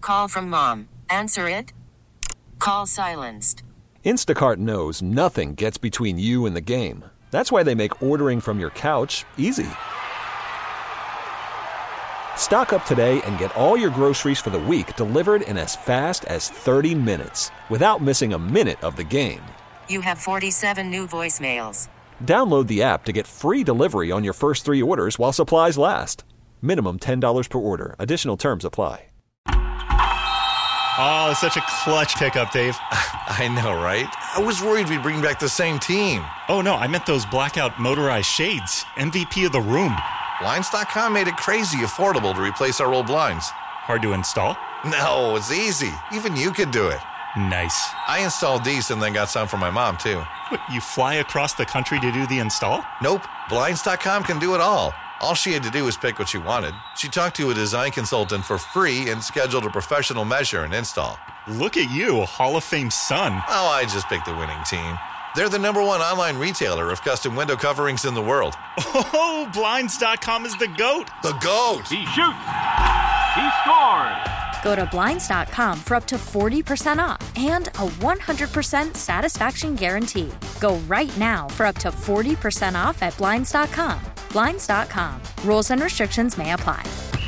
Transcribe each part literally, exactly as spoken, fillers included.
Call from mom. Answer it. Call silenced. Instacart knows nothing gets between you and the game. That's why they make ordering from your couch easy. Stock up today and get all your groceries for the week delivered in as fast as thirty minutes without missing a minute of the game. You have forty-seven new voicemails. Download the app to get free delivery on your first three orders while supplies last. Minimum ten dollars per order. Additional terms apply. Oh, such a clutch pickup, Dave. I know, right? I was worried we'd bring back the same team. Oh, no, I meant those blackout motorized shades. M V P of the room. Blinds dot com made it crazy affordable to replace our old blinds. Hard to install? No, it's easy. Even you could do it. Nice. I installed these and then got some for my mom, too. What, you fly across the country to do the install? Nope. Blinds dot com can do it all. All she had to do was pick what she wanted. She talked to a design consultant for free and scheduled a professional measure and install. Look at you, Hall of Fame son. Oh, I just picked the winning team. They're the number one online retailer of custom window coverings in the world. Oh, Blinds dot com is the GOAT. The GOAT. He shoots. He scores. Go to Blinds dot com for up to forty percent off and a one hundred percent satisfaction guarantee. Go right now for up to forty percent off at Blinds dot com. Blinds dot com. Rules and restrictions may apply.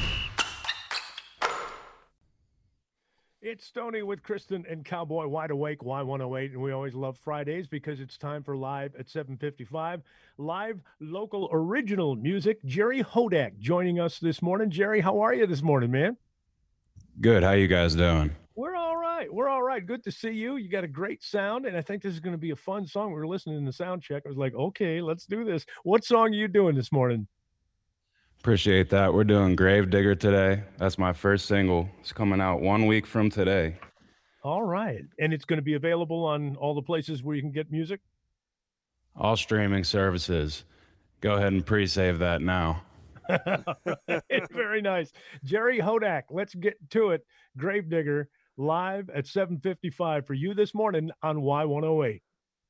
It's Stoney with Kristen and Cowboy Wide Awake, Y one oh eight, and we always love Fridays because it's time for Live at seven fifty-five. Live, local, original music. Jerry Hodak joining us this morning. Jerry, how are you this morning, man? Good. How you guys doing? We're all right. We're all right. Good to see you. You got a great sound, and I think this is going to be a fun song. We were listening in the sound check. I was like, okay, let's do this. What song are you doing this morning? Appreciate that. We're doing Gravedigger today. That's my first single. It's coming out one week from today. All right. And it's going to be available on all the places where you can get music? All streaming services. Go ahead and pre-save that now. Very nice. Jerry Hodak, let's get to it. Gravedigger, live at seven fifty-five for you this morning on Y one oh eight.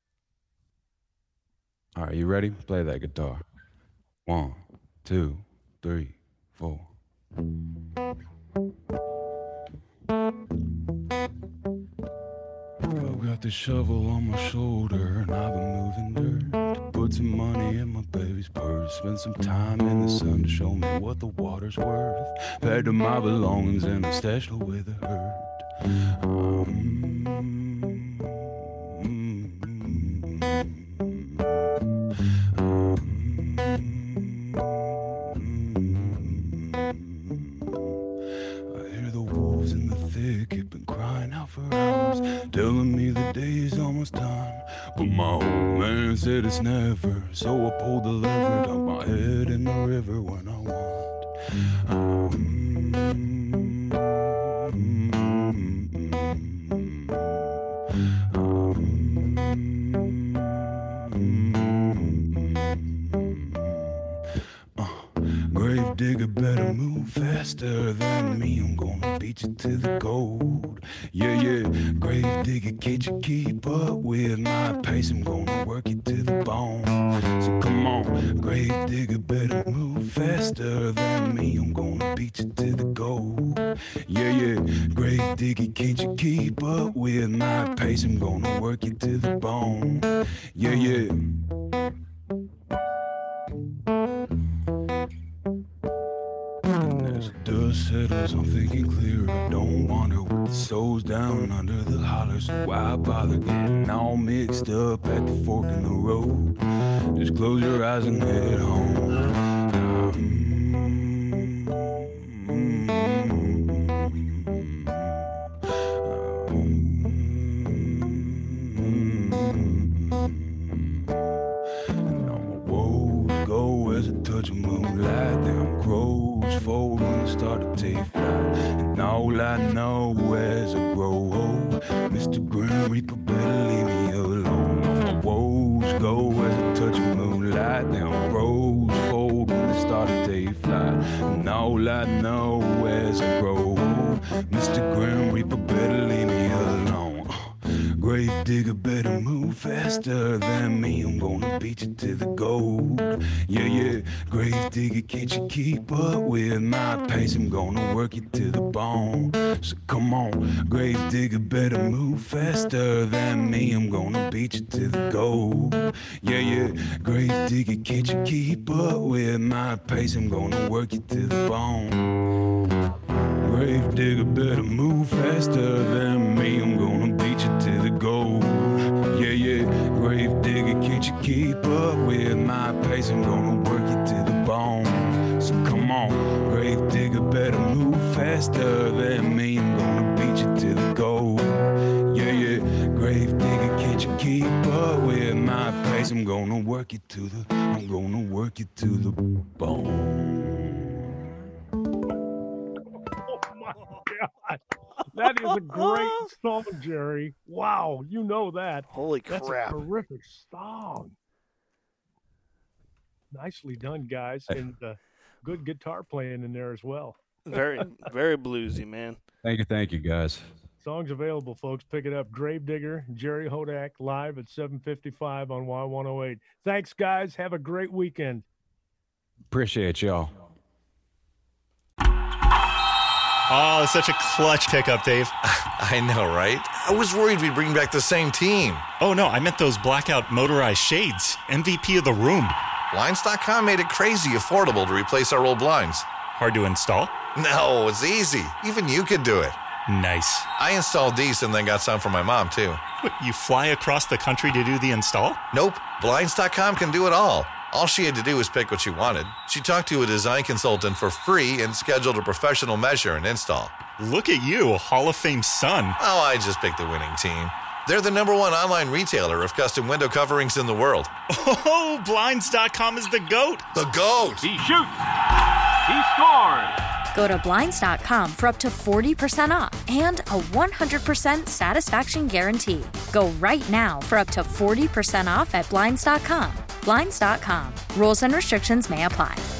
All right, you ready? Play that guitar. One, two, three, four. I've got the shovel on my shoulder and I've been moving dirt to put some money in my baby's purse. Spend some time in the sun to show me what the water's worth. Packed up my belongings and I stashed away the hurt. Um, telling me the day's almost done, but my old man said it's never. So I pulled the lever, dunk my head in the river when I want. Um, Gravedigger better move faster than me. I'm gonna beat you to the gold. Yeah, yeah. Gravedigger, can't you keep up with my pace? I'm gonna work you to the bone. So come on, Gravedigger better move faster than me. I'm gonna beat you to the gold. Yeah, yeah. Gravedigger, can't you keep up with my pace? I'm gonna work you to the bone. Yeah, yeah. Dust settles, I'm thinking clearer. Don't wander with the souls down under the holler. So why bother getting all mixed up at the fork in the road? Just close your eyes and head home. And all my woes go as a touch of moonlight. Them crows fold when they start to take flight. And all I know as I grow old, Mister Grim Reaper better leave me alone. All my woes go as a touch of moonlight. Them crows fold when they start to take flight. And all I know as I grow old, Mister Grim Reaper better leave me alone. Gravedigger better move faster than me. I'm gonna beat you to the gold. Yeah, yeah. Gravedigger digger, can't you keep up with my pace? I'm gonna work you to the bone. So come on, grave digger, better move faster than me. I'm gonna beat you to the goal. Yeah, yeah, grave digger, can't you keep up with my pace? I'm gonna work you to the bone. Grave digger, better move faster than me. I'm gonna beat you to the goal. Yeah, yeah, grave digger, can't you keep up with my pace? I'm gonna work you to the bone. So come on, grave digger, better move faster than me. I'm gonna beat you to the goal. Yeah, yeah, grave digger, can't you keep up with my pace? I'm gonna work you to the, I'm gonna work you to the bone. God. That is a great song, Jerry. Wow, you know that. Holy That's crap. a terrific song. Nicely done, guys, and uh, good guitar playing in there as well. Very, very bluesy, man. Thank you, thank you, guys. Song's available, folks. Pick it up. Gravedigger, Jerry Hodak, live at seven fifty-five on Y one oh eight. Thanks, guys. Have a great weekend. Appreciate y'all. Oh, such a clutch pickup, Dave. I know, right? I was worried we'd bring back the same team. Oh, no, I meant those blackout motorized shades. M V P of the room. Blinds dot com made it crazy affordable to replace our old blinds. Hard to install? No, it's easy. Even you could do it. Nice. I installed these and then got some for my mom, too. What, you fly across the country to do the install? Nope. Blinds dot com can do it all. All she had to do was pick what she wanted. She talked to a design consultant for free and scheduled a professional measure and install. Look at you, Hall of Fame son. Oh, I just picked the winning team. They're the number one online retailer of custom window coverings in the world. Oh, Blinds dot com is the GOAT. The GOAT! He shoots. He scores. Go to Blinds dot com for up to forty percent off and a one hundred percent satisfaction guarantee. Go right now for up to forty percent off at Blinds dot com. Blinds dot com. Rules and restrictions may apply.